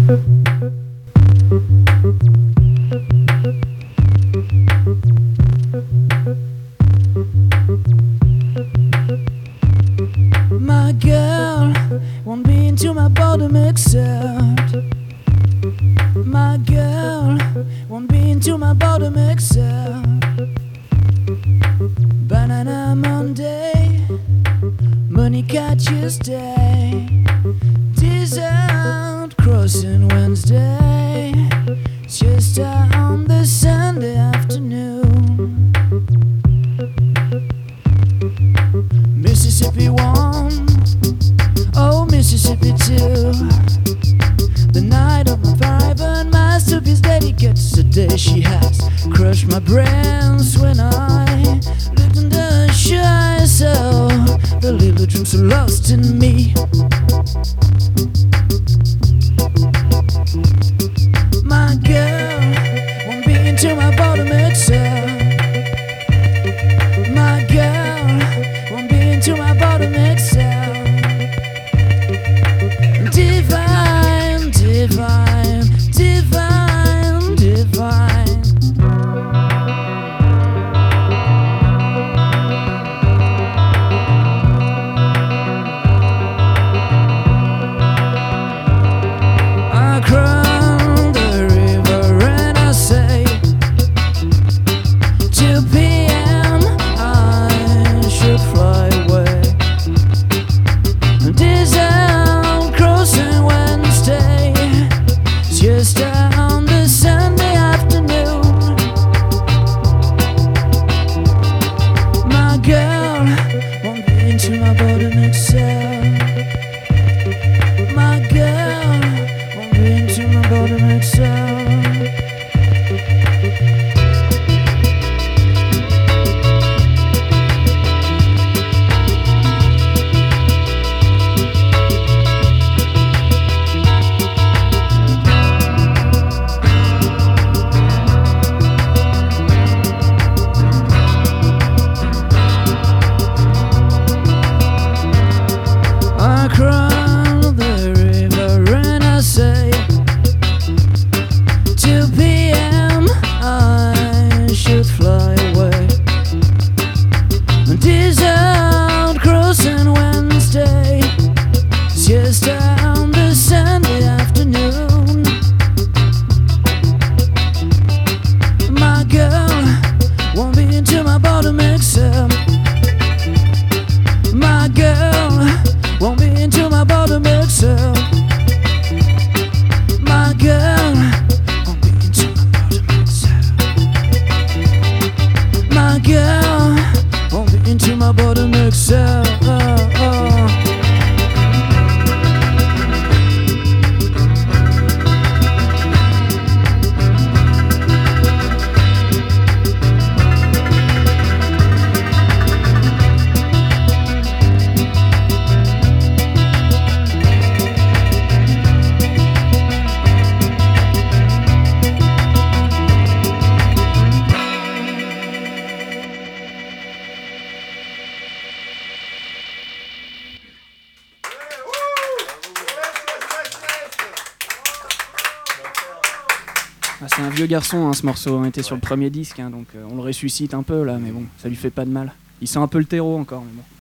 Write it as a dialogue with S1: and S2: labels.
S1: My girl won't be into my bottom except. My girl won't be into my bottom except. Banana Monday, Monica Tuesday, dessert crossing Wednesday, siesta on the Sunday afternoon. Mississippi 1, oh Mississippi 2. The night of my private masterpiece dedicates the day she has crushed my brains when I lived in the shy soul. The little dreams are lost in me. My girl won't be into my bottom except. My girl won't be into my bottom except. Divine, divine, divine, divine. I cross the river and I say 2 p.m. I should fly away. Desert crossing Wednesday, siesta on the Sunday afternoon. My girl won't be into my bottom except. My girl won't be into my bottom except. I cross the river and I say 2 p.m. I should fly away. Desert crossing Wednesday, siesta on the Sunday afternoon. My girl won't be into my bottom except. My girl won't be into my bottom except. My girl won't be into my bottom except. My girl won't be into my bottom except. Ah, c'est un vieux garçon, hein, ce morceau. On était sur le premier disque, hein, donc on le ressuscite un peu là, mais bon, ça lui fait pas de mal. Il sent un peu le terreau encore, mais bon.